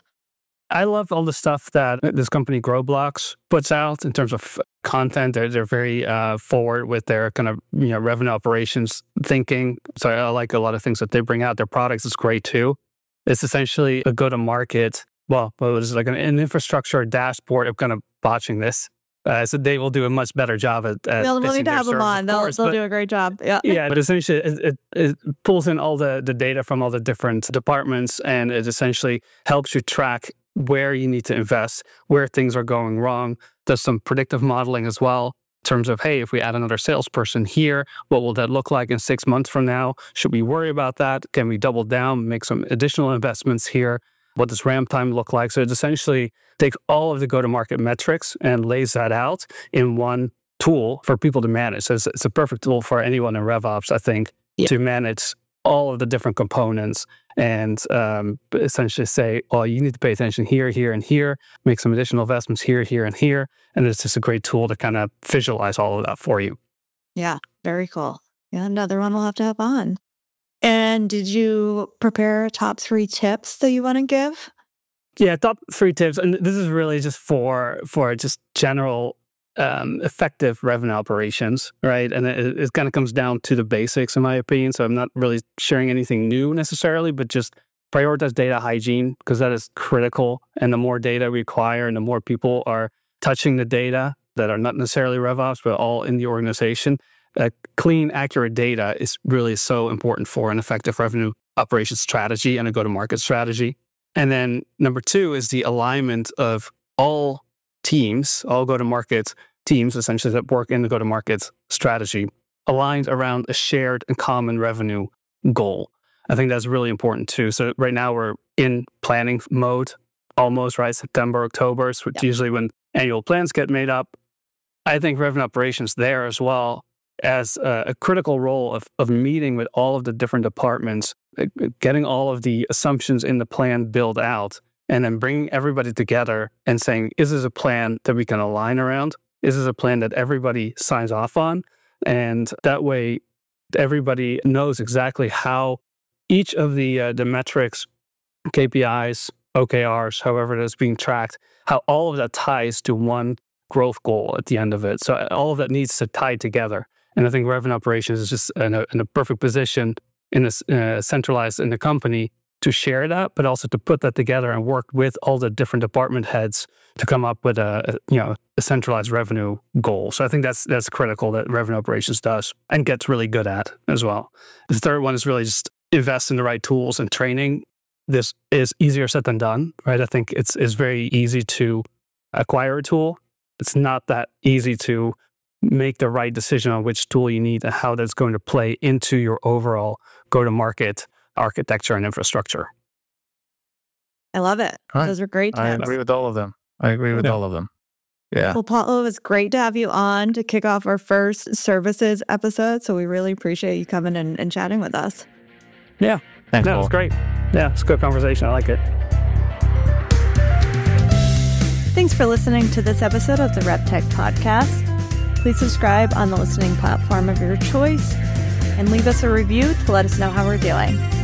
I love all the stuff that this company GrowBlocks puts out in terms of content. They're very forward with their kind of revenue operations thinking. So I like a lot of things that they bring out. Their products is great too. It's essentially a go-to-market. Well, it was like an infrastructure dashboard. I'm kind of botching this. So they will do a much better job at we'll need to have them on. They'll do a great job. Yeah. But essentially it pulls in all the data from all the different departments, and it essentially helps you track where you need to invest, where things are going wrong. Does some predictive modeling as well in terms of, hey, if we add another salesperson here, what will that look like in 6 months from now? Should we worry about that? Can we double down, make some additional investments here? What does ramp time look like? So it essentially takes all of the go-to-market metrics and lays that out in one tool for people to manage. So it's a perfect tool for anyone in RevOps, I think, to manage all of the different components and essentially say, well, you need to pay attention here, here, and here, make some additional investments here, here, and here. And it's just a great tool to kind of visualize all of that for you. Yeah, very cool. Yeah, another one we'll have to have on. And did you prepare top 3 tips that you want to give? Yeah, top 3 tips. And this is really just for just general effective revenue operations, right? And it kind of comes down to the basics, in my opinion. So I'm not really sharing anything new necessarily, but just prioritize data hygiene because that is critical. And the more data we acquire and the more people are touching the data that are not necessarily RevOps, but all in the organization, clean, accurate data is really so important for an effective revenue operations strategy and a go-to-market strategy. And then number 2 is the alignment of all teams, all go-to-market teams, essentially, that work in the go-to-market strategy, aligned around a shared and common revenue goal. I think that's really important too. So right now we're in planning mode, almost, right? September, October, so it's usually when annual plans get made up. I think revenue operations there as well as a critical role of meeting with all of the different departments, getting all of the assumptions in the plan built out, and then bringing everybody together and saying, is this a plan that we can align around? Is this a plan that everybody signs off on? And that way, everybody knows exactly how each of the metrics, KPIs, OKRs, however it is being tracked, how all of that ties to one growth goal at the end of it. So all of that needs to tie together. And I think revenue operations is just in a perfect position centralized in the company to share that, but also to put that together and work with all the different department heads to come up with a centralized revenue goal. So I think that's critical that revenue operations does and gets really good at as well. The third one is really just invest in the right tools and training. this is easier said than done, right? I think it's very easy to acquire a tool. It's not that easy to make the right decision on which tool you need and how that's going to play into your overall go-to-market architecture and infrastructure. I love it. Right. Those are great I tips. agree with all of them. Yeah. Well, Paul, it was great to have you on to kick off our first services episode. So we really appreciate you coming and chatting with us. Yeah. Thanks, No, Paul. it's great. Yeah, it's a good conversation. I like it. Thanks for listening to this episode of the RepTech Podcast. Please subscribe on the listening platform of your choice and leave us a review to let us know how we're doing.